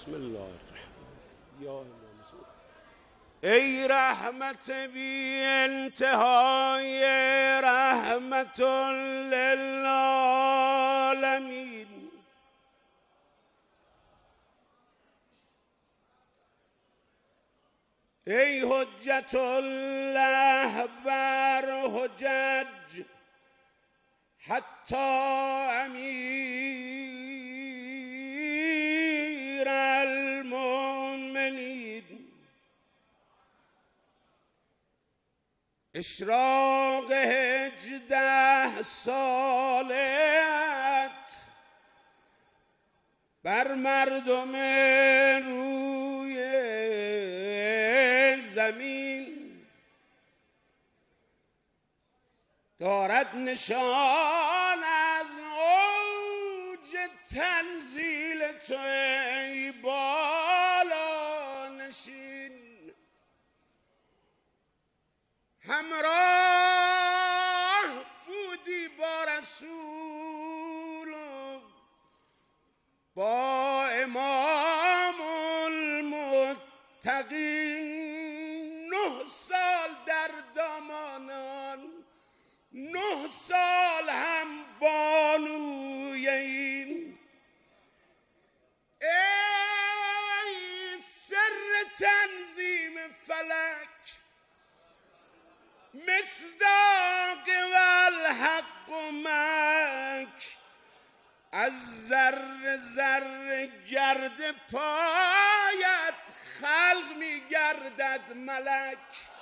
بسم الله الرحمن یا امام زمان. ای رحمت بی انتهای، رحمت للعالمین، ای حجت الله بر حجج حتی امیر المؤمنین، اشراق 18 سالت بر مردم روی زمین دارد نشان از اوج تنزیل تو، ای بالا نشین. همراه بودی با رسول و با امام المتقین، 9 سال در دامانان، 9 سال هم بانوی این. ای سر تنظیم فلک، مصداق والحق مک، از ذره ذره گرد پایت خلق می گردد ملک.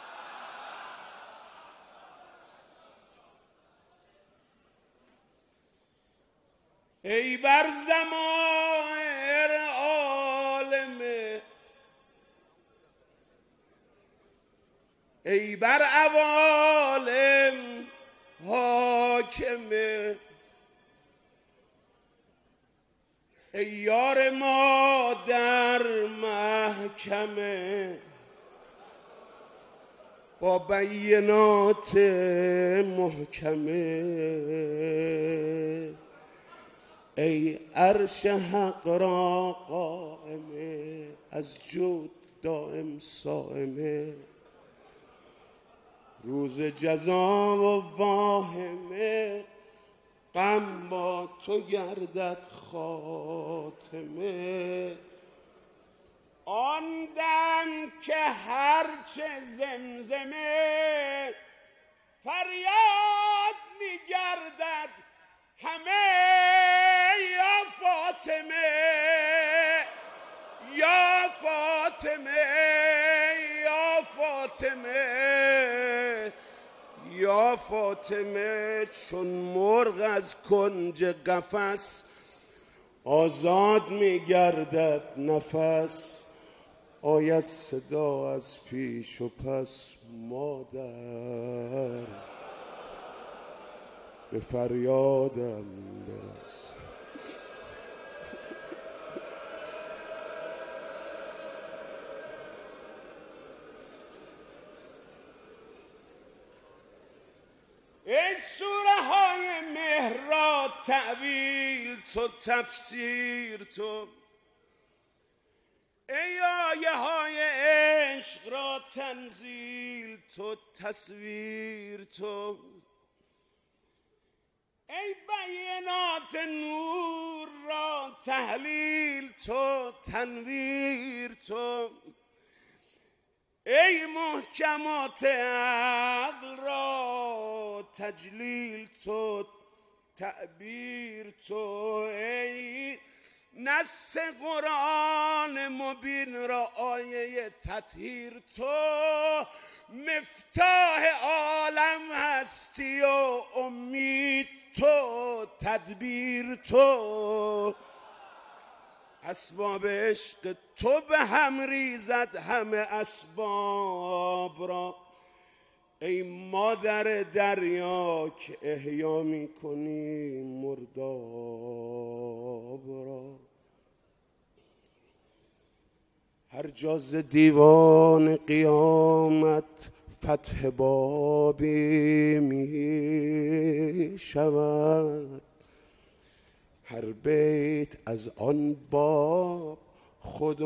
ای بر ضمائر عالمه، ای بر عوالم حاکمه، ای یار ما در محکمه، با بینات محکمه، ای عرش حق را قائمه، از جود دائم صائمه، روز جزا و واهمه، غم با تو گردد خاتمه. آن دم که هرچه زمزمه فریاد می گردد همه، یا فاطمه یا فاطمه یا فاطمه یا فاطمه، چون مرغ از کنج قفس آزاد می گردد نفس، آید صدا از پیش و پس، مادر به فریادم برس. ای سوره های مهر را تأویل تو، تفسیر تو، ای آیه های عشق را تنزیل تو، تصویر تو، ای بینات نور را تحلیل تو، تنویر تو، ای محکمات عقل را تجلیل تو، تعبیر تو، ای نص قرآن مبین را آیه تطهیر تو، مفتاح عالم هستی و امید تو، تدبیر تو، اسباب عشق تو به هم ریزد همه اسباب را، ای مادر دریا که احیا می کنی مرداب را. هر جا ز دیوان قیامت فتح بابی می شود، هر بیت از آن باب خود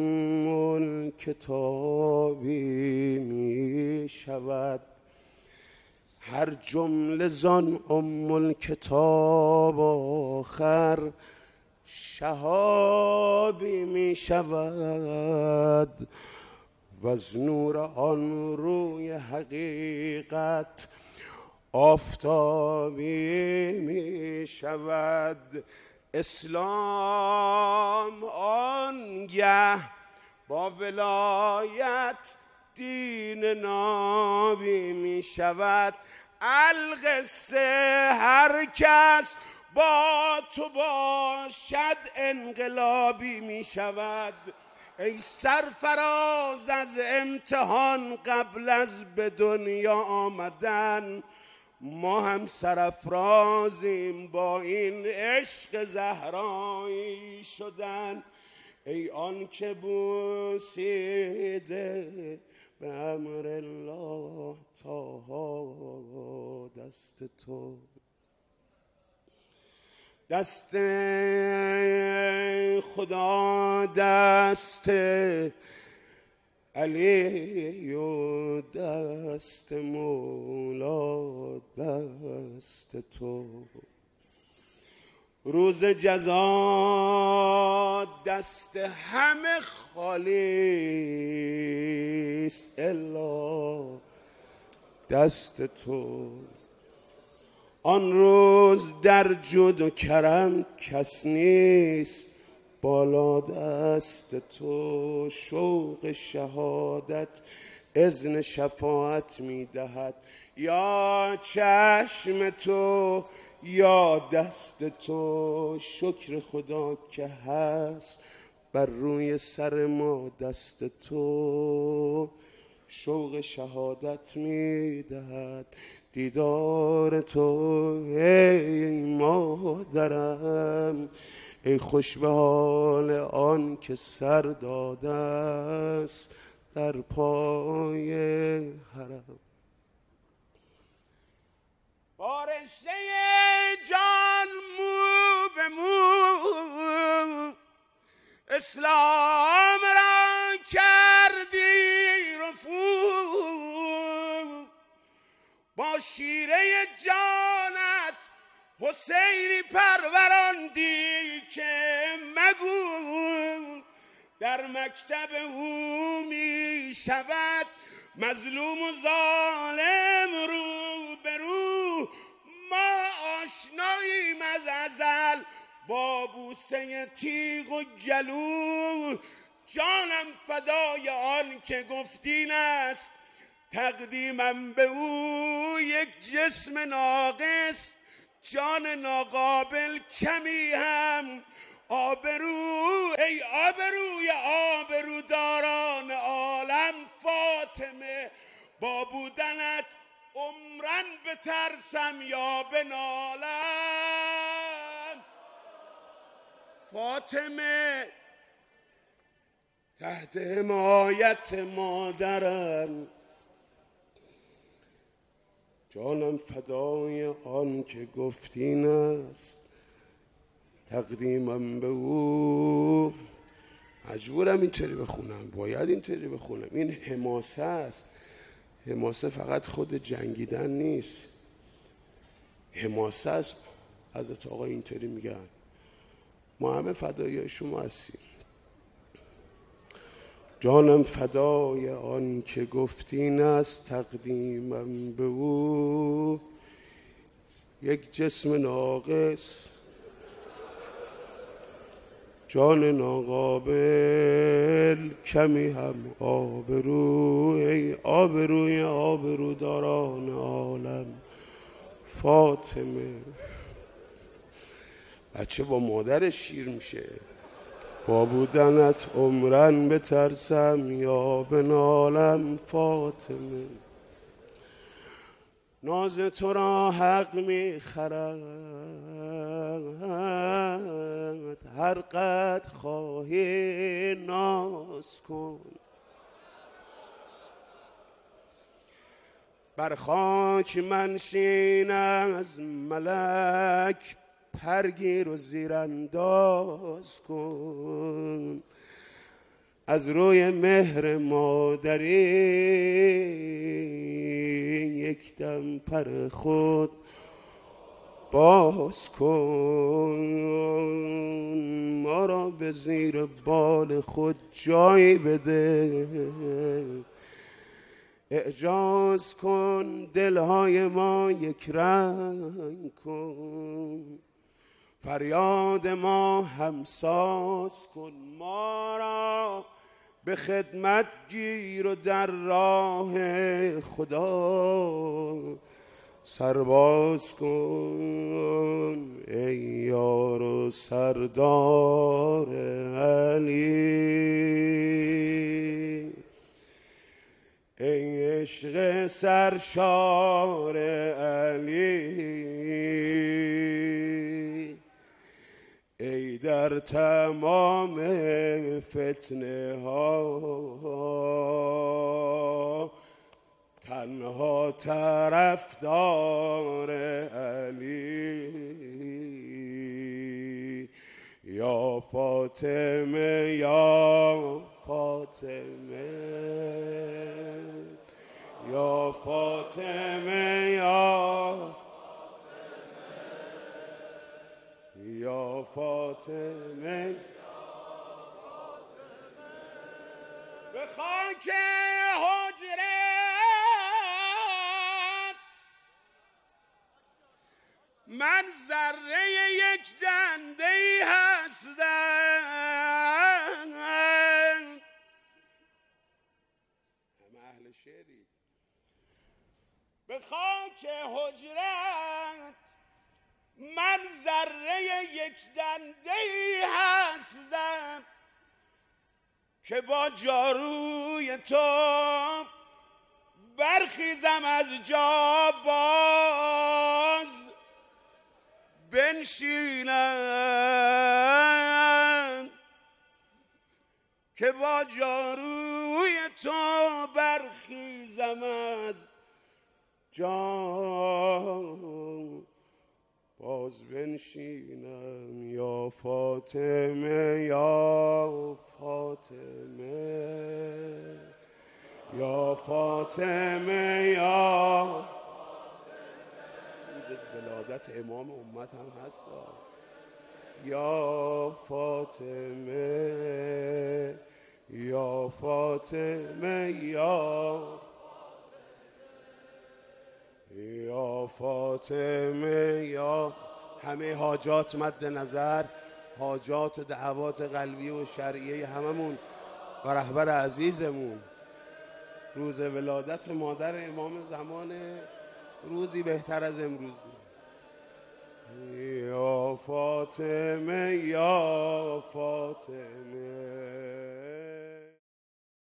کتابی می شود، هر جمله زان کتاب آخر شهابی می شود، و از نور آن روی حقیقت آفتابی می شود. اسلام آنگه با ولایت دین نابی می شود. القصه هر کس با تو باشد انقلابی می شود. ای سرفراز از امتحان قبل از به دنیا آمدن، ما هم سرافرازیم با این عشق زهرایی شدن. ای آن که بوسیده به امر الله تا دست تو، دست خدا دست علی و دست مولا دست تو، روز جزا دست همه خالیست الا دست تو. آن روز در جود و کرم کس نیست بالا دست تو، شوق شهادت اذن شفاعت میدهد، یا چشم تو یا دست تو. شکر خدا که هست بر روی سر ما دست تو، شوق شهادت میدهد دیدار تو. ای مادرم، ای خوش به حال آن که سر داده است در پای حرم. با رشته جان مو به مو اسلام را کردی رفو، با شیره جانت حسینی پروراندی که مگو در مکتب او می شود مظلوم و ظالم رو به رو. ما آشناییم از ازل با بوسه تیغ و گلو، جانم فدای آن که گفتین است تقدیمم به او یک جسم ناقص، جان ناقابل کمی هم آبرو. ای آبروی آبروداران عالم، فاطمه با بودنت عمرن بترسم یا بنالم. فاطمه تحت حمایت مادرم، جانم فدای آن که گفتین است تقدیمم به او. مجبورم اینطوری بخونم، باید اینطوری بخونم. این حماسه است. حماسه فقط خود جنگیدن نیست، حماسه است. حضرت آقا اینطوری میگن ما همه فدای شما هستیم. جانم فدای آن که گفتین است تقدیمم به او، یک جسم ناقص جان ناقابل کمی هم آبرو. ای آبروی آبروداران عالم، فاطمه. بچه با مادرش شیر میشه. با بودنت عمرن بترسم یا بنالم. فاطمه ناز تو را حق میخرد، هر قدر خواهی ناز کن. بر خاک منشین از ملک پرگیر و زیرانداز کن. از روی مهر مادری یک دم پر خود باز کن، ما را به زیر بال خود جای بده، اعجاز کن دلهای ما یک رنگ کن، فریاد ما همساز کن، ما را به خدمت گیر و در راه خدا سرباز کن. ای یار و سردار علی، ای عشق سرشار علی، ای در تمام فتنه ها تنها طرفدار علی. یا فاطمه یا فاطمه، یا فاطمه یا فاطمه، به خاک حجرت من ذره یک دنده‌ای هستم. همه اهل شعری. به خاک حجرت من ذره یک دنده‌ای هستم که با جاروی تو برخیزم از جا باز بنشینم، که با جاروی تو برخیزم از جا باز بنشینم. یا فاطمه یا فاطمه، یا فاطمه یا روز ولادت امام امت هم هست. یا فاطمه یا فاطمه یا فاطمه یا همه حاجات مد نظر، حاجات و دعوات قلبی و شرعیه هممون و رهبر عزیزمون. روز ولادت مادر امام زمان روزی بهتر از امروز. یا فاطمه یا فاطمه